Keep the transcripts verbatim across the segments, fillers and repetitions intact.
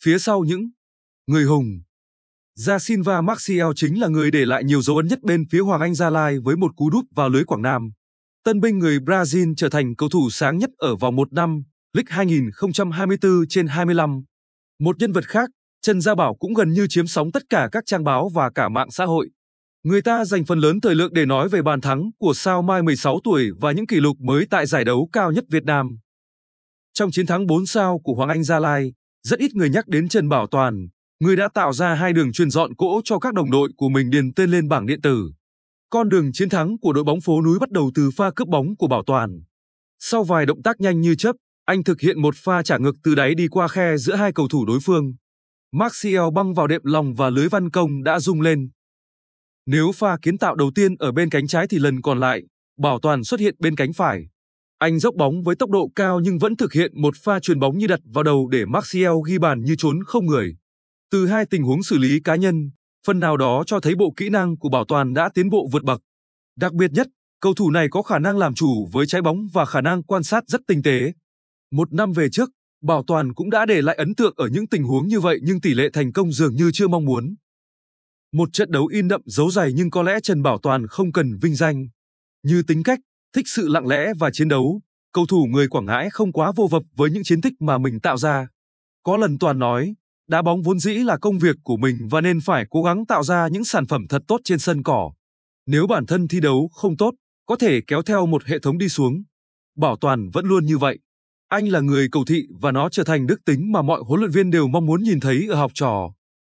Phía sau những người hùng, Da Silva Maciel chính là người để lại nhiều dấu ấn nhất bên phía Hoàng Anh Gia Lai với một cú đúp vào lưới Quảng Nam. Tân binh người Brazil trở thành cầu thủ sáng nhất ở vòng một năm League hai nghìn không trăm hai mươi tư trên hai mươi lăm. Một nhân vật khác, Trần Gia Bảo cũng gần như chiếm sóng tất cả các trang báo và cả mạng xã hội. Người ta dành phần lớn thời lượng để nói về bàn thắng của sao mai mười sáu tuổi và những kỷ lục mới tại giải đấu cao nhất Việt Nam. Trong chiến thắng bốn sao của Hoàng Anh Gia Lai, rất ít người nhắc đến Trần Bảo Toàn, người đã tạo ra hai đường truyền dọn cỗ cho các đồng đội của mình điền tên lên bảng điện tử. Con đường chiến thắng của đội bóng phố núi bắt đầu từ pha cướp bóng của Bảo Toàn. Sau vài động tác nhanh như chớp, anh thực hiện một pha trả ngược từ đáy đi qua khe giữa hai cầu thủ đối phương. Maciel băng vào đệm lòng và lưới Văn Công đã rung lên. Nếu pha kiến tạo đầu tiên ở bên cánh trái thì lần còn lại, Bảo Toàn xuất hiện bên cánh phải. Anh dốc bóng với tốc độ cao nhưng vẫn thực hiện một pha chuyền bóng như đặt vào đầu để Maciel ghi bàn như trốn không người. Từ hai tình huống xử lý cá nhân, phần nào đó cho thấy bộ kỹ năng của Bảo Toàn đã tiến bộ vượt bậc. Đặc biệt nhất, cầu thủ này có khả năng làm chủ với trái bóng và khả năng quan sát rất tinh tế. Một năm về trước, Bảo Toàn cũng đã để lại ấn tượng ở những tình huống như vậy nhưng tỷ lệ thành công dường như chưa mong muốn. Một trận đấu in đậm dấu dày nhưng có lẽ Trần Bảo Toàn không cần vinh danh. Như tính cách, thích sự lặng lẽ và chiến đấu, cầu thủ người Quảng Ngãi không quá vô vập với những chiến tích mà mình tạo ra. Có lần Toàn nói, đá bóng vốn dĩ là công việc của mình và nên phải cố gắng tạo ra những sản phẩm thật tốt trên sân cỏ. Nếu bản thân thi đấu không tốt, có thể kéo theo một hệ thống đi xuống. Bảo Toàn vẫn luôn như vậy. Anh là người cầu thị và nó trở thành đức tính mà mọi huấn luyện viên đều mong muốn nhìn thấy ở học trò.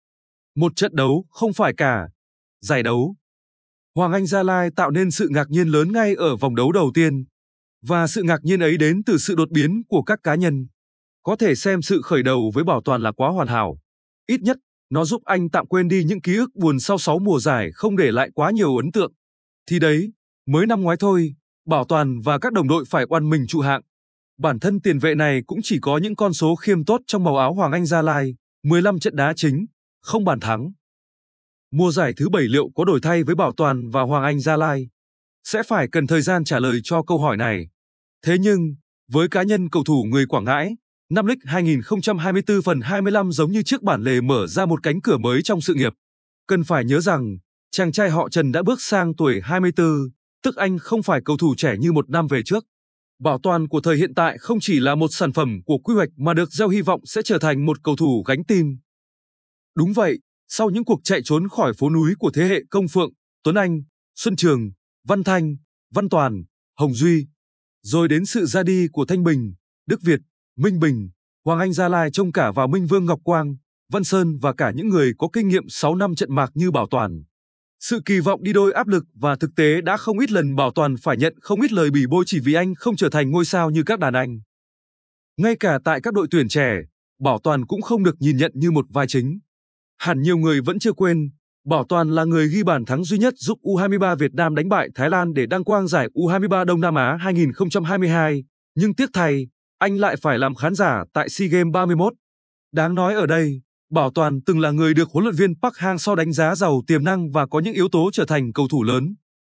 Một trận đấu không phải cả giải đấu. Hoàng Anh Gia Lai tạo nên sự ngạc nhiên lớn ngay ở vòng đấu đầu tiên. Và sự ngạc nhiên ấy đến từ sự đột biến của các cá nhân. Có thể xem sự khởi đầu với Bảo Toàn là quá hoàn hảo. Ít nhất, nó giúp anh tạm quên đi những ký ức buồn sau sáu mùa giải không để lại quá nhiều ấn tượng. Thì đấy, mới năm ngoái thôi, Bảo Toàn và các đồng đội phải oằn mình trụ hạng. Bản thân tiền vệ này cũng chỉ có những con số khiêm tốt trong màu áo Hoàng Anh Gia Lai, mười lăm trận đá chính, không bàn thắng. Mùa giải thứ bảy liệu có đổi thay với Bảo Toàn và Hoàng Anh Gia Lai? Sẽ phải cần thời gian trả lời cho câu hỏi này. Thế nhưng, với cá nhân cầu thủ người Quảng Ngãi, năm League hai nghìn không trăm hai mươi tư phần hai mươi lăm giống như chiếc bản lề mở ra một cánh cửa mới trong sự nghiệp. Cần phải nhớ rằng, chàng trai họ Trần đã bước sang tuổi hai mươi tư, tức anh không phải cầu thủ trẻ như một năm về trước. Bảo Toàn của thời hiện tại không chỉ là một sản phẩm của quy hoạch mà được gieo hy vọng sẽ trở thành một cầu thủ gánh tim. Đúng vậy, sau những cuộc chạy trốn khỏi phố núi của thế hệ Công Phượng, Tuấn Anh, Xuân Trường, Văn Thanh, Văn Toàn, Hồng Duy, rồi đến sự ra đi của Thanh Bình, Đức Việt, Minh Bình, Hoàng Anh Gia Lai trông cả vào Minh Vương Ngọc Quang, Văn Sơn và cả những người có kinh nghiệm sáu năm trận mạc như Bảo Toàn. Sự kỳ vọng đi đôi áp lực và thực tế đã không ít lần Bảo Toàn phải nhận không ít lời bỉ bôi chỉ vì anh không trở thành ngôi sao như các đàn anh. Ngay cả tại các đội tuyển trẻ, Bảo Toàn cũng không được nhìn nhận như một vai chính. Hẳn nhiều người vẫn chưa quên, Bảo Toàn là người ghi bàn thắng duy nhất giúp U hai mươi ba Việt Nam đánh bại Thái Lan để đăng quang giải U hai mươi ba Đông Nam Á hai nghìn không trăm hai mươi hai, nhưng tiếc thay, anh lại phải làm khán giả tại SEA Games ba mươi mốt. Đáng nói ở đây, Bảo Toàn từng là người được huấn luyện viên Park Hang-seo đánh giá giàu tiềm năng và có những yếu tố trở thành cầu thủ lớn.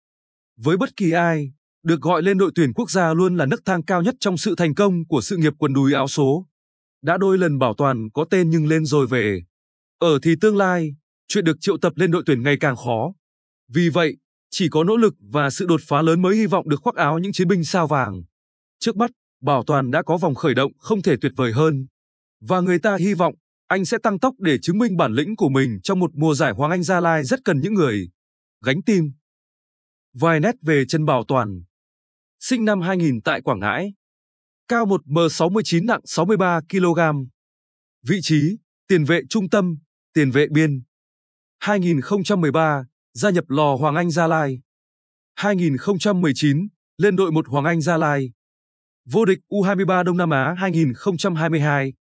Với bất kỳ ai, được gọi lên đội tuyển quốc gia luôn là nấc thang cao nhất trong sự thành công của sự nghiệp quần đùi áo số. Đã đôi lần Bảo Toàn có tên nhưng lên rồi về. Ở thì tương lai, chuyện được triệu tập lên đội tuyển ngày càng khó. Vì vậy, chỉ có nỗ lực và sự đột phá lớn mới hy vọng được khoác áo những chiến binh sao vàng. Trước mắt, Bảo Toàn đã có vòng khởi động không thể tuyệt vời hơn. Và người ta hy vọng anh sẽ tăng tốc để chứng minh bản lĩnh của mình trong một mùa giải Hoàng Anh Gia Lai rất cần những người gánh tim. Vài nét về Trần Bảo Toàn. Sinh năm hai nghìn tại Quảng Ngãi. Cao một mét sáu mươi chín, nặng sáu mươi ba ki lô gam. Vị trí, tiền vệ trung tâm, tiền vệ biên. hai nghìn không trăm mười ba, gia nhập lò Hoàng Anh Gia Lai. hai nghìn không trăm mười chín, lên đội một Hoàng Anh Gia Lai. Vô địch U hai mươi ba Đông Nam Á hai nghìn không trăm hai mươi hai.